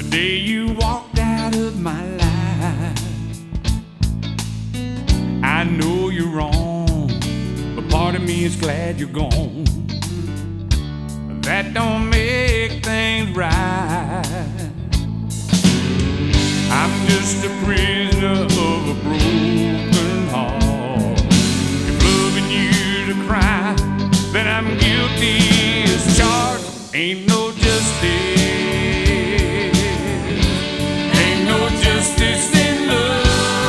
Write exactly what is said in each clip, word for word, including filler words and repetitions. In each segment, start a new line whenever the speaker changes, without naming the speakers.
day you walked out of my life. I know you're wrong, but part of me is glad you're gone. That don't make things right. I'm just a prisoner of a broken heart. If loving you to cry, then I'm guilty as charged. Ain't no justice. Ain't no justice in love.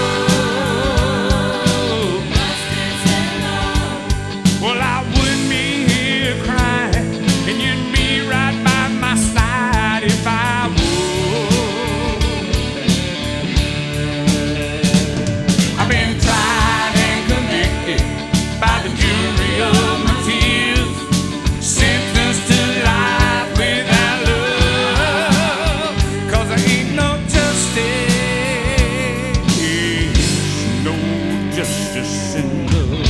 Justice in love. Well, I wouldn't be here crying, and you'd be right by my side if I would. I've been tried and convicted by the jury of my tears, sentenced to life without love, 'cause there ain't no justice, no justice in love.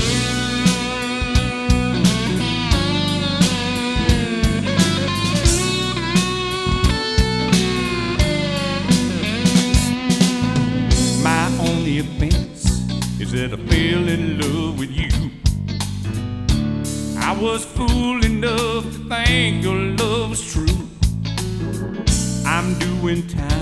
My only offense is that I fell in love with you. I was fool enough to think your love was true. I'm doing time